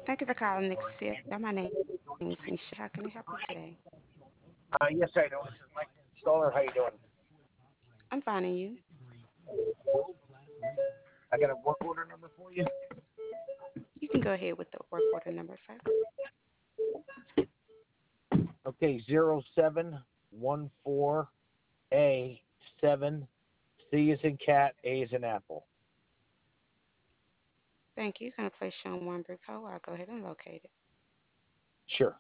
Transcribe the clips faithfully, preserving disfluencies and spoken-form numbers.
Thank you for calling Nixia. My name is Nisha. How can I help you today? Uh, yes, I know. This is Mike Stoller. How you doing? I'm finding you. I got a work order number for you. You can go ahead with the work order number, sir. Okay, zero seven one four A seven. C is in cat, A is in apple. Thank you. Going to place you on one brief hold. I'll go ahead and locate it. Sure.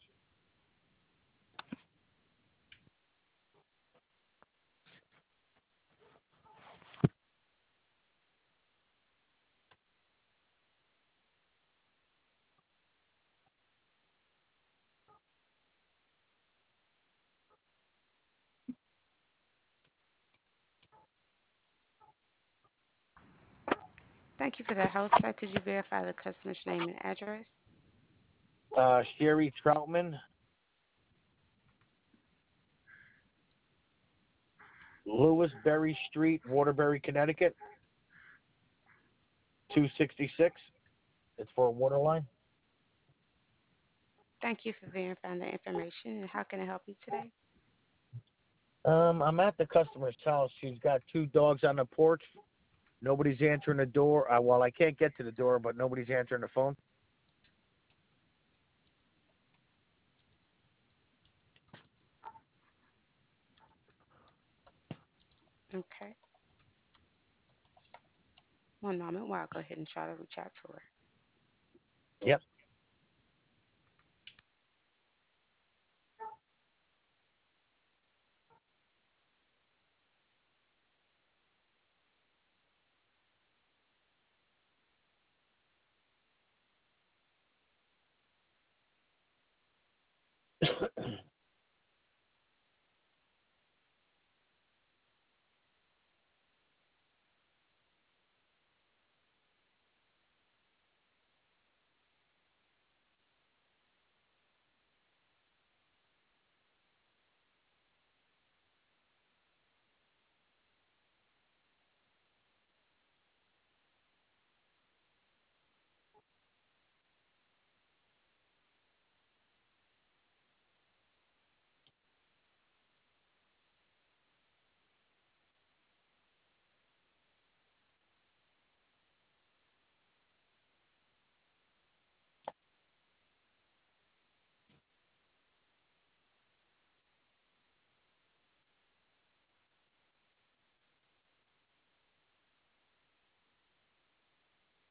Thank you for that hold, sir. Could you verify the customer's name and address? Uh, Sherry Troutman, Lewisberry Street, Waterbury, Connecticut, two sixty-six. It's for a water line. Thank you for verifying the information. And how can I help you today? Um, I'm at the customer's house. She's got two dogs on the porch. Nobody's answering the door. Uh, well, I can't get to the door, but nobody's answering the phone. Okay. One moment while I go ahead and try to reach out to her. Yep.